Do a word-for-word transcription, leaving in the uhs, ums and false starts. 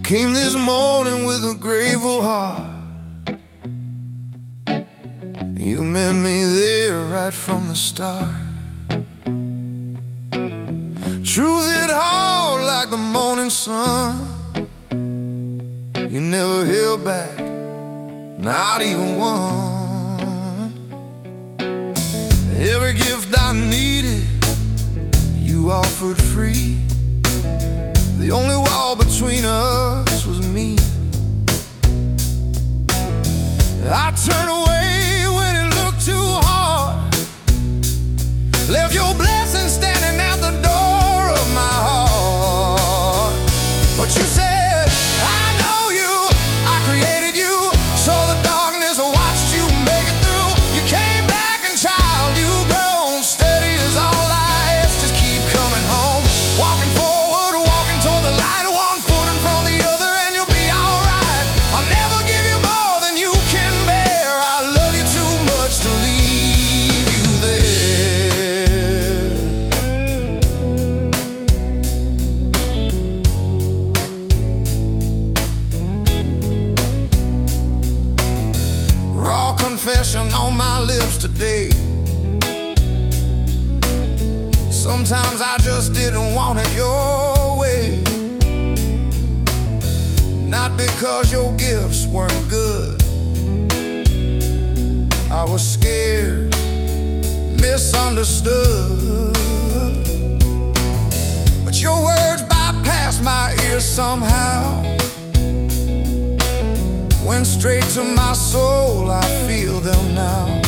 Came this morning with a grateful heart. You met me there right from the start. Truth hit hard like the morning sun. You never held back, not even one. Every gift I needed, you offered free. The only wall between us was me. I turned away when it looked too hard. Left your blessing standing at the door of my heart. But you said, I know you, I created you, saw the darkness, watched you make it through. You came back and child, you've grown. Steady is all I ask, just keep coming home. Walking forward, walking toward the light, one foot in front of the other, and you'll be alright. I'll never give you more than you can bear. I love you too much to leave you there. Raw confession on my lips today. Sometimes I just didn't want it your way. Not because your gifts weren't good. I was scared, misunderstood. But your words bypassed my ears somehow. Went straight to my soul, I feel them now.